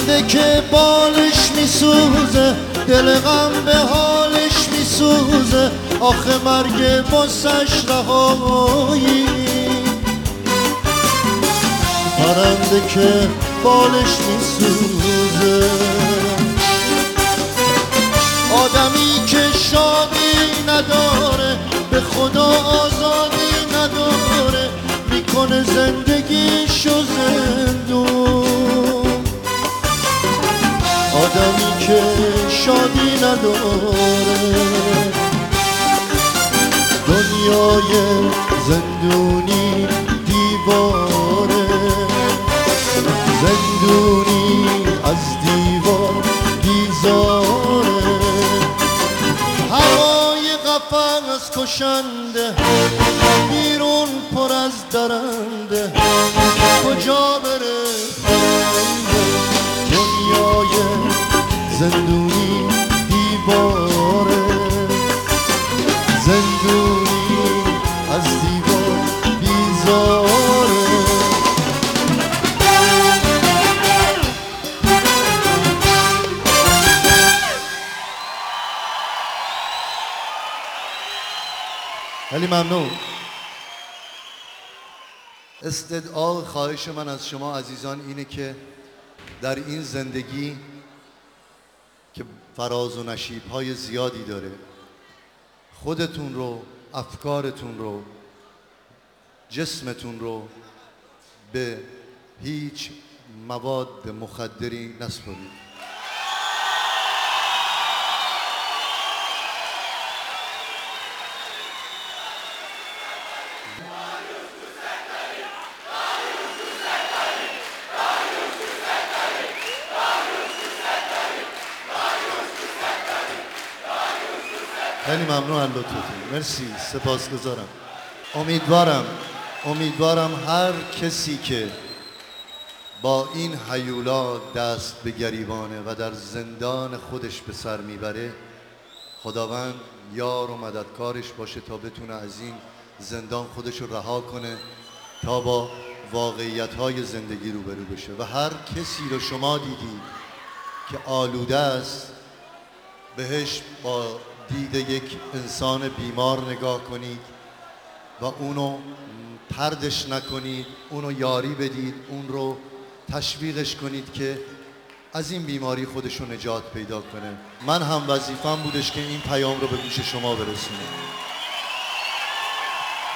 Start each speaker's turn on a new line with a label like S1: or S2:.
S1: پرنده که بالش میسوزه دل غم به حالش میسوزه آخه مرگ باسش رهایی پرنده که بالش میسوزه آدمی که شادی نداره به خدا آزادی نداره میکنه زندگیشو زندون آدمی که شادی نداره دنیای زندونی دیواره زندونی از دیوار بیزاره هوای قفس کشنده بیرون پر از درنده کجا بره دنیای زندونی دیواره زندونی از دیوار بیزاره خیلی ممنون. استدعا خواهش من از شما عزیزان اینه که در این زندگی که فراز و نشیب‌های زیادی داره خودتون رو، افکارتون رو، جسمتون رو به هیچ مواد مخدری نسپارید. خیلی ممنون از لطفتون. مرسی، سپاسگزارم. امیدوارم هر کسی که با این هیولا دست به گریبانه و در زندان خودش به سر میبره خداوند یار و مددکارش باشه تا بتونه از این زندان خودش رو رها کنه تا با واقعیت‌های زندگی روبرو بشه و هر کسی رو شما دیدید که آلوده است بهش با دید یک انسان بیمار نگاه کنید و اونو طردش نکنید، اونو یاری بدید، اون رو تشویقش کنید که از این بیماری خودشو نجات پیدا کنه. من هم وظیفه‌م بودش که این پیام رو به گوش شما برسونم.